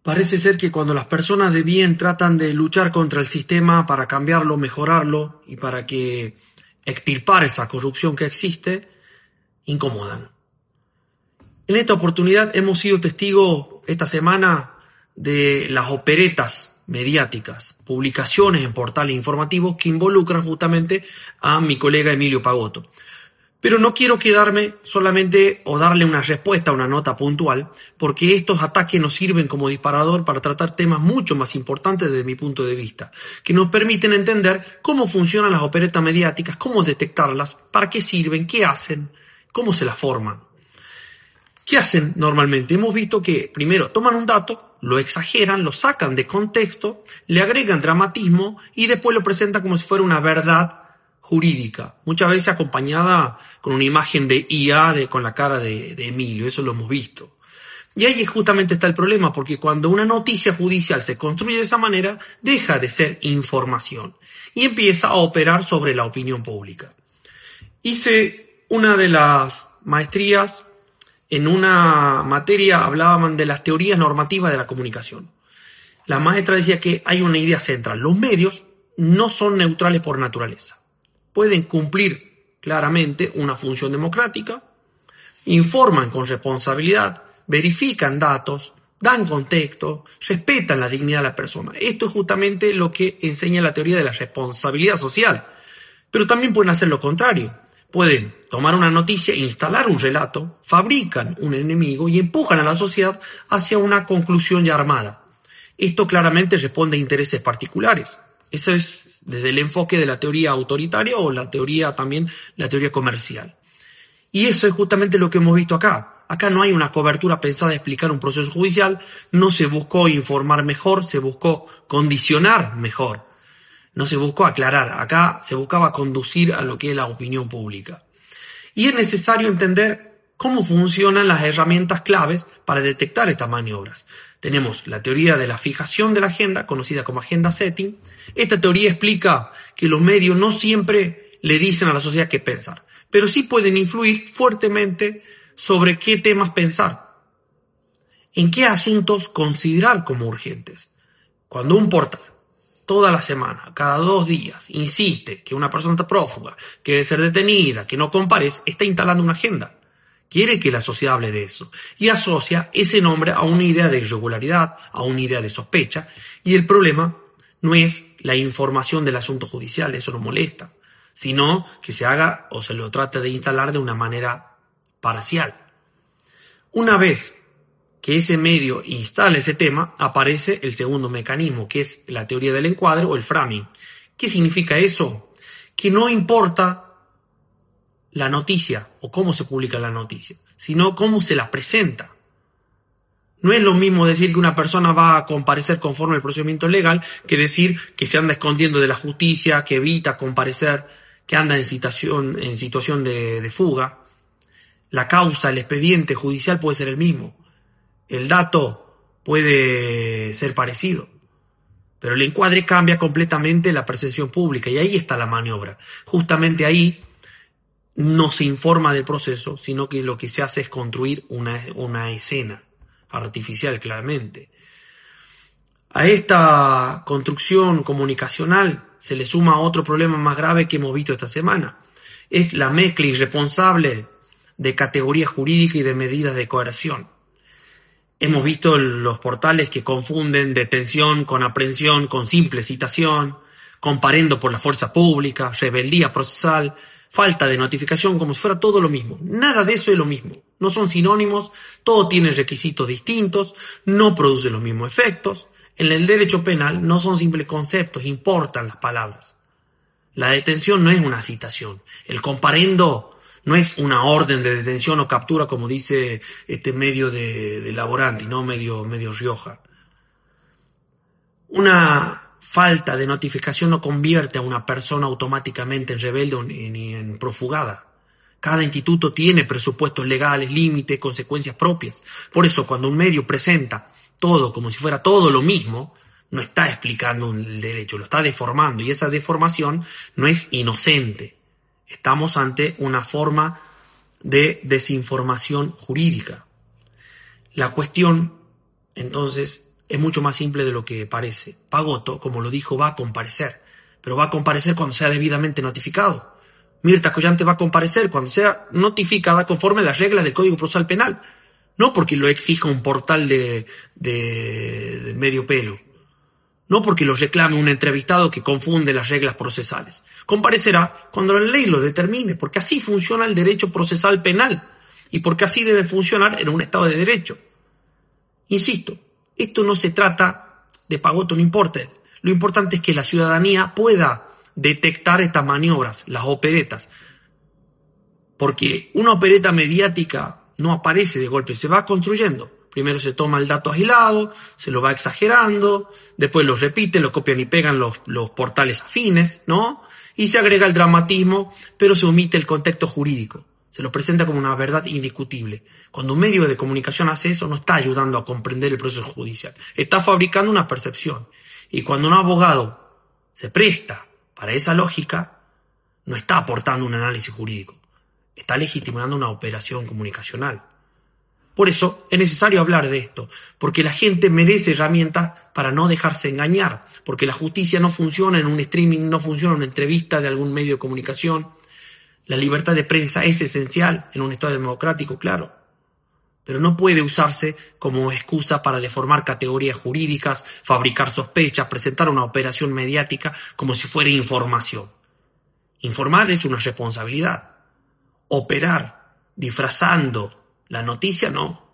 Parece ser que cuando las personas de bien tratan de luchar contra el sistema para cambiarlo, mejorarlo y para que extirpar esa corrupción que existe, incomodan. En esta oportunidad hemos sido testigos esta semana de las operetas mediáticas, publicaciones en portales informativos que involucran justamente a mi colega Emilio Pagotto. Pero no quiero quedarme solamente o darle una respuesta a una nota puntual, porque estos ataques nos sirven como disparador para tratar temas mucho más importantes desde mi punto de vista, que nos permiten entender cómo funcionan las operetas mediáticas, cómo detectarlas, para qué sirven, qué hacen, cómo se las forman. ¿Qué hacen normalmente? Hemos visto que primero toman un dato, lo exageran, lo sacan de contexto, le agregan dramatismo y después lo presentan como si fuera una verdad jurídica, muchas veces acompañada con una imagen de IA con la cara de Emilio, eso lo hemos visto. Y ahí justamente está el problema, porque cuando una noticia judicial se construye de esa manera, deja de ser información y empieza a operar sobre la opinión pública. Hice una de las maestrías en una materia, hablaban de las teorías normativas de la comunicación. La maestra decía que hay una idea central: los medios no son neutrales por naturaleza. Pueden cumplir claramente una función democrática, informan con responsabilidad, verifican datos, dan contexto, respetan la dignidad de la persona. Esto es justamente lo que enseña la teoría de la responsabilidad social. Pero también pueden hacer lo contrario. Pueden tomar una noticia, instalar un relato, fabrican un enemigo y empujan a la sociedad hacia una conclusión ya armada. Esto claramente responde a intereses particulares. Eso es desde el enfoque de la teoría autoritaria o la teoría comercial. Y eso es justamente lo que hemos visto acá. Acá no hay una cobertura pensada en explicar un proceso judicial, no se buscó informar mejor, se buscó condicionar mejor, no se buscó aclarar, acá se buscaba conducir a lo que es la opinión pública. Y es necesario entender cómo funcionan las herramientas claves para detectar estas maniobras. Tenemos la teoría de la fijación de la agenda, conocida como agenda setting. Esta teoría explica que los medios no siempre le dicen a la sociedad qué pensar, pero sí pueden influir fuertemente sobre qué temas pensar, en qué asuntos considerar como urgentes. Cuando un portal, toda la semana, cada 2 días, insiste que una persona está prófuga, que debe ser detenida, que no comparece, está instalando una agenda. Quiere que la sociedad hable de eso y asocia ese nombre a una idea de irregularidad, a una idea de sospecha, y el problema no es la información del asunto judicial, eso no molesta, sino que se haga o se lo trate de instalar de una manera parcial. Una vez que ese medio instala ese tema, aparece el segundo mecanismo, que es la teoría del encuadre o el framing. ¿Qué significa eso? Que no importa la noticia o cómo se publica la noticia, sino cómo se la presenta. No es lo mismo decir que una persona va a comparecer conforme al procedimiento legal que decir que se anda escondiendo de la justicia, que evita comparecer, que anda en situación de fuga. La causa, el expediente judicial puede ser el mismo. El dato puede ser parecido. Pero el encuadre cambia completamente la percepción pública y ahí está la maniobra. Justamente ahí no se informa del proceso, sino que lo que se hace es construir una escena artificial, claramente. A esta construcción comunicacional se le suma otro problema más grave que hemos visto esta semana. Es la mezcla irresponsable de categoría jurídica y de medidas de coerción. Hemos visto los portales que confunden detención con aprehensión, con simple citación, comparendo por la fuerza pública, rebeldía procesal, falta de notificación, como si fuera todo lo mismo. Nada de eso es lo mismo. No son sinónimos, todo tiene requisitos distintos, no produce los mismos efectos. En el derecho penal no son simples conceptos, importan las palabras. La detención no es una citación. El comparendo no es una orden de detención o captura, como dice este medio de Laboranti, ¿no? Medio Rioja. Una falta de notificación no convierte a una persona automáticamente en rebelde ni en profugada. Cada instituto tiene presupuestos legales, límites, consecuencias propias. Por eso, cuando un medio presenta todo como si fuera todo lo mismo, no está explicando el derecho, lo está deformando, y esa deformación no es inocente. Estamos ante una forma de desinformación jurídica. La cuestión, entonces, es mucho más simple de lo que parece. Pagotto, como lo dijo, va a comparecer, pero va a comparecer cuando sea debidamente notificado. Mirta Collante va a comparecer cuando sea notificada conforme a las reglas del Código Procesal Penal, no porque lo exija un portal de medio pelo, no porque lo reclame un entrevistado que confunde las reglas procesales. Comparecerá cuando la ley lo determine, porque así funciona el derecho procesal penal y porque así debe funcionar en un Estado de Derecho. Insisto, esto no se trata de Pagotto, no importa. Lo importante es que la ciudadanía pueda detectar estas maniobras, las operetas. Porque una opereta mediática no aparece de golpe, se va construyendo. Primero se toma el dato aislado, se lo va exagerando, después lo repite, lo copian y pegan los portales afines, ¿no? Y se agrega el dramatismo, pero se omite el contexto jurídico. Se lo presenta como una verdad indiscutible. Cuando un medio de comunicación hace eso, no está ayudando a comprender el proceso judicial. Está fabricando una percepción. Y cuando un abogado se presta para esa lógica, no está aportando un análisis jurídico. Está legitimando una operación comunicacional. Por eso es necesario hablar de esto, porque la gente merece herramientas para no dejarse engañar, porque la justicia no funciona en un streaming, no funciona en una entrevista de algún medio de comunicación. La libertad de prensa es esencial en un Estado democrático, claro, pero no puede usarse como excusa para deformar categorías jurídicas, fabricar sospechas, presentar una operación mediática como si fuera información. Informar es una responsabilidad. Operar disfrazando la noticia, no.